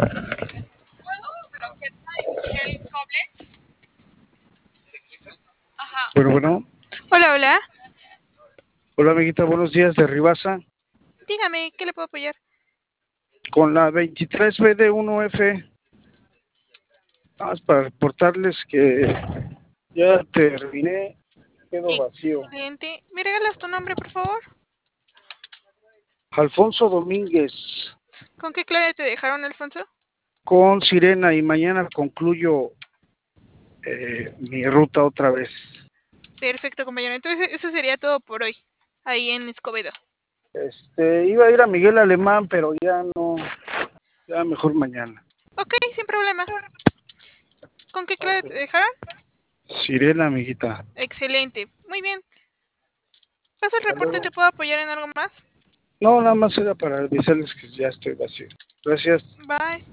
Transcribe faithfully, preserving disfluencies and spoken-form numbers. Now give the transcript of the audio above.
Bueno, bueno. Hola, hola. Hola, amiguita, buenos días de Ribasa. Dígame, ¿qué le puedo apoyar? Con la veintitrés B D uno F. Vamos para reportarles que ya terminé. Quedó vacío. Excelente. ¿Me regalas tu nombre, por favor? Alfonso Domínguez. ¿Con qué clave te dejaron, Alfonso? Con Sirena, y mañana concluyo eh, mi ruta otra vez. Perfecto, compañero. Entonces, eso sería todo por hoy, ahí en Escobedo. Este, iba a ir a Miguel Alemán, pero ya no, ya mejor mañana. Ok, sin problema. ¿Con qué clave te dejaron? Sirena, amiguita. Excelente. Muy bien. ¿Paso el reporte? luego. ¿Te puedo apoyar en algo más? No, nada más era para avisarles que ya estoy vacío. Gracias. Bye.